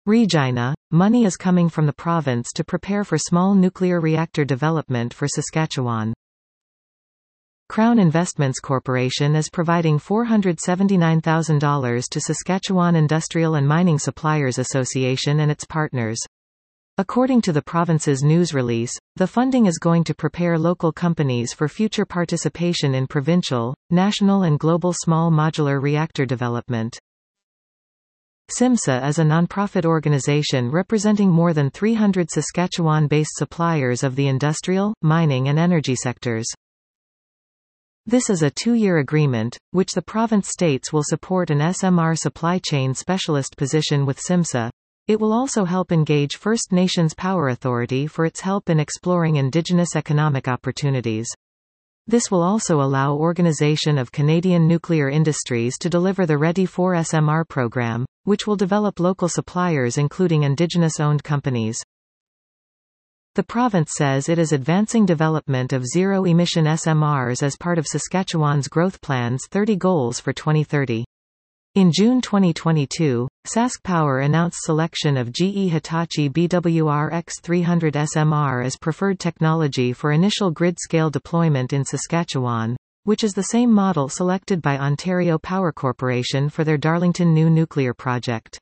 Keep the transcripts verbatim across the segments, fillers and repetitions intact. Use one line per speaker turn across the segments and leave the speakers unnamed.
Regina, money is coming from the province to prepare for small nuclear reactor development for Saskatchewan. Crown Investments Corporation is providing four hundred seventy-nine thousand dollars to Saskatchewan Industrial and Mining Suppliers Association and its partners. According to the province's news release, the funding is going to prepare local companies for future participation in provincial, national and global small modular reactor development. SIMSA is a nonprofit organization representing more than three hundred Saskatchewan-based suppliers of the industrial, mining and energy sectors. This is a two-year agreement, which the province states will support an S M R supply chain specialist position with SIMSA. It will also help engage First Nations Power Authority for its help in exploring Indigenous economic opportunities. This will also allow Organization of Canadian Nuclear Industries to deliver the Ready for S M R program, which will develop local suppliers including Indigenous-owned companies. The province says it is advancing development of zero-emission S M Rs as part of Saskatchewan's Growth Plan's thirty goals for twenty thirty. In June twenty twenty-two, SaskPower announced selection of G E Hitachi B W R X three hundred S M R as preferred technology for initial grid-scale deployment in Saskatchewan, which is the same model selected by Ontario Power Corporation for their Darlington New Nuclear project.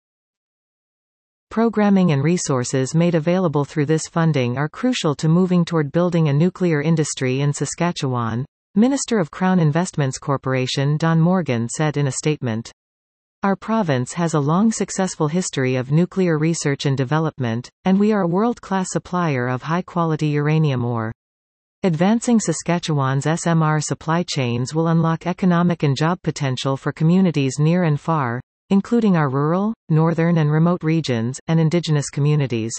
Programming and resources made available through this funding are crucial to moving toward building a nuclear industry in Saskatchewan, Minister of Crown Investments Corporation Don Morgan said in a statement. Our province has a long successful history of nuclear research and development, and we are a world-class supplier of high-quality uranium ore. Advancing Saskatchewan's S M R supply chains will unlock economic and job potential for communities near and far, including our rural, northern and remote regions, and Indigenous communities.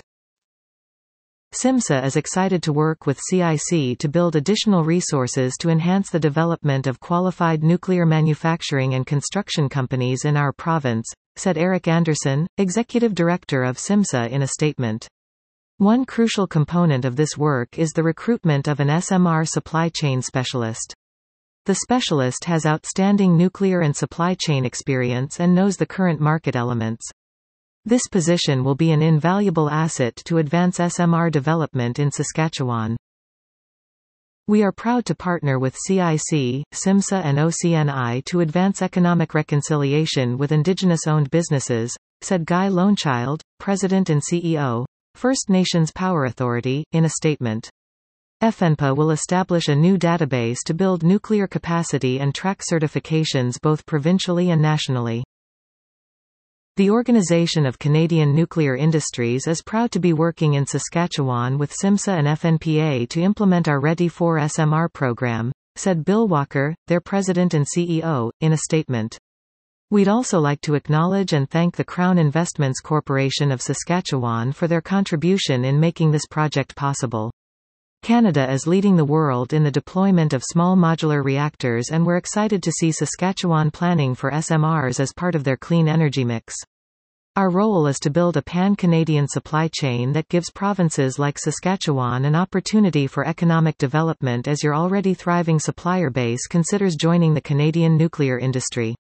SIMSA is excited to work with C I C to build additional resources to enhance the development of qualified nuclear manufacturing and construction companies in our province, said Eric Anderson, Executive Director of SIMSA in a statement. One crucial component of this work is the recruitment of an S M R supply chain specialist. The specialist has outstanding nuclear and supply chain experience and knows the current market elements. This position will be an invaluable asset to advance S M R development in Saskatchewan. We are proud to partner with C I C, SIMSA and O C N I to advance economic reconciliation with Indigenous-owned businesses, said Guy Lonechild, President and C E O, First Nations Power Authority, in a statement. F N P A will establish a new database to build nuclear capacity and track certifications both provincially and nationally. The Organization of Canadian Nuclear Industries is proud to be working in Saskatchewan with SIMSA and F N P A to implement our Ready for S M R program, said Bill Walker, their president and C E O, in a statement. We'd also like to acknowledge and thank the Crown Investments Corporation of Saskatchewan for their contribution in making this project possible. Canada is leading the world in the deployment of small modular reactors, and we're excited to see Saskatchewan planning for S M Rs as part of their clean energy mix. Our role is to build a pan-Canadian supply chain that gives provinces like Saskatchewan an opportunity for economic development as your already thriving supplier base considers joining the Canadian nuclear industry.